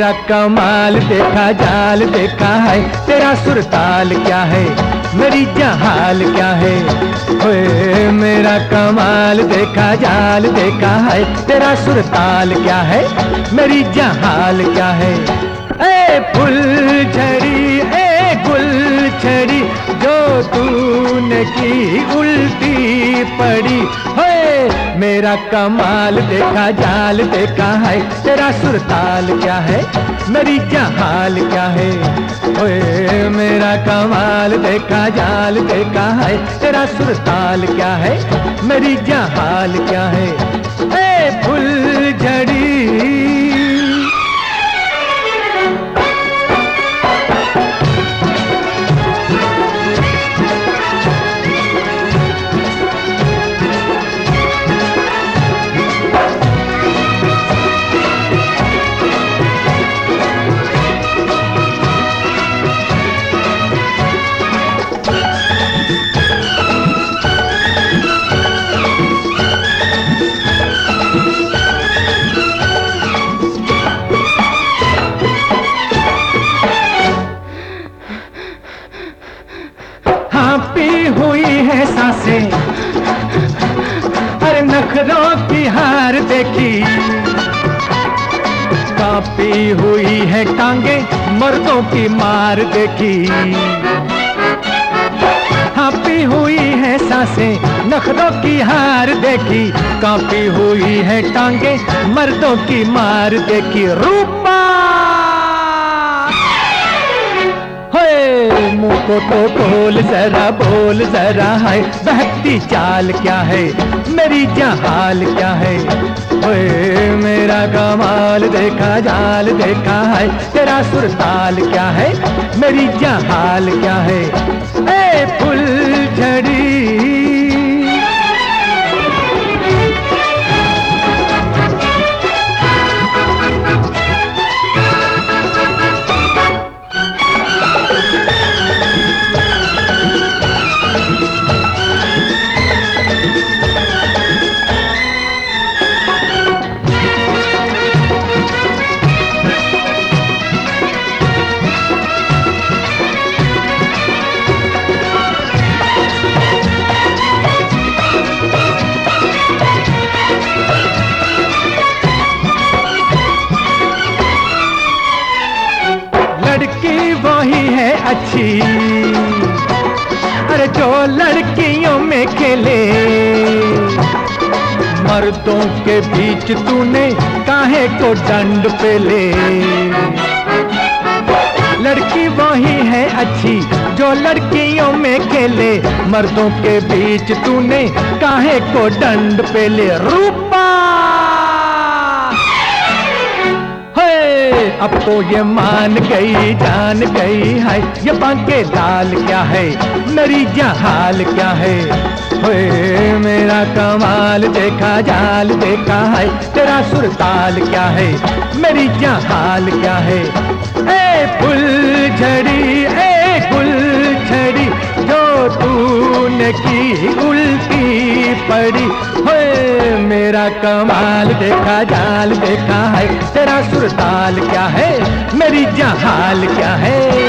मेरा कमाल देखा जाल देखा है, तेरा सुरताल क्या है, मेरी जहाल क्या है। ओए मेरा कमाल देखा जाल देखा है, तेरा सुरताल क्या है, मेरी जहाल क्या है। ए फुलझड़ी ए गुलछड़ी जो तूने की उल्टी पड़ी। होए मेरा कमाल देखा जाल देखा है, तेरा सुरताल क्या है, मेरी जहाल क्या है। ओए मेरा कमाल देखा जाल देखा है, तेरा सुरताल क्या है, मेरी जहाल क्या है। ए फुलझड़ी पी हुई है सांसें, अरे नखरों की हार देखी। कांपी हुई है टांगे मर्दों की मार देखी। हाँ पी हुई है सांसें नखरों की हार देखी। कांपी हुई है टांगे मर्दों की मार देखी। रूपा मुँह को तो खोल जरा बोल जरा है, बहकती चाल क्या है, मेरी जहाल क्या है। ओए मेरा कमाल देखा जाल देखा है, तेरा सुरताल क्या है, मेरी जहाल क्या है। ए फुलझड़ी लड़की वही है अच्छी, अरे जो लड़कियों में खेले। मर्दों के बीच तूने काहे को डंड पे ले। लड़की वही है अच्छी जो लड़कियों में खेले। मर्दों के बीच तूने काहे को डंड पे ले। रूपा अब तो ये मान गई जान गई है, ये बांके लाल क्या है, मेरी जहाल क्या है। ओए मेरा कमाल देखा जाल देखा है, तेरा सुरताल क्या है, मेरी जहाल क्या है। ए फुलझड़ी ए गुलछड़ी जो तूने की उल्टी पड़ी। होए मेरा कमाल देखा जाल देखा है, तेरा सुरताल क्या है, मेरी जहाल क्या है।